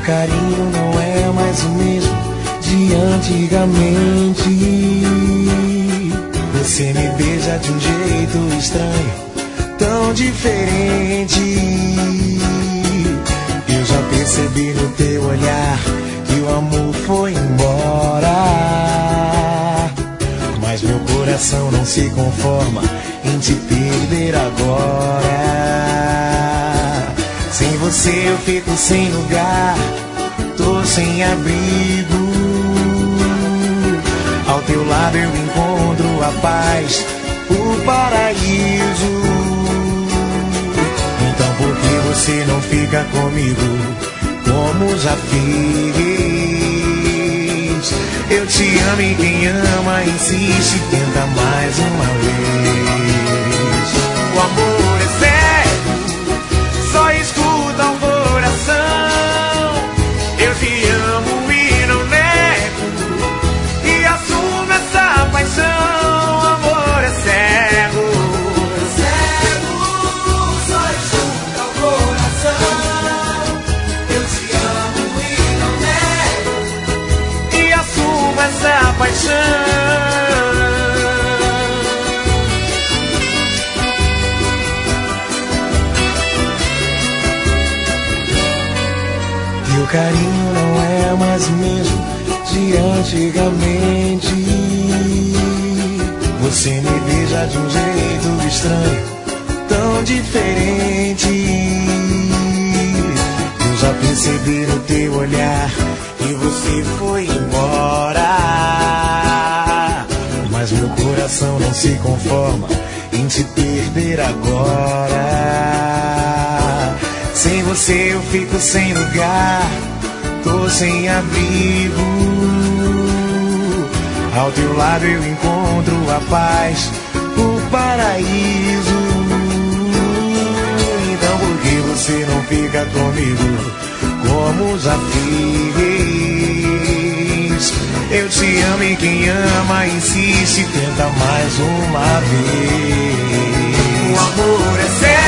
carinho não é mais o mesmo de antigamente. Você me beija de um jeito estranho, tão diferente. Eu já percebi no teu olhar que o amor foi embora, mas meu coração não se conforma em te perder agora. Sem você eu fico sem lugar, tô sem abrigo. Ao teu lado eu encontro a paz, o paraíso. Então por que você não fica comigo como já fiz? Eu te amo e quem ama insiste, tenta mais uma vez. O amor é cego, só escuta o coração. Eu te amo e não nego, e assumo essa paixão. O amor é cego, só escuta o coração. Eu te amo e não nego, e assumo essa paixão. Teu carinho não é mais o mesmo de antigamente. Você me beija de um jeito estranho, tão diferente. Eu já percebi no teu olhar que você foi embora, mas meu coração não se conforma em te perder agora. Sem você eu fico sem lugar, tô sem abrigo. Ao teu lado eu encontro a paz, o paraíso. Então por que você não fica comigo como já fiz? Eu te amo e quem ama insiste, tenta mais uma vez. O amor é sério,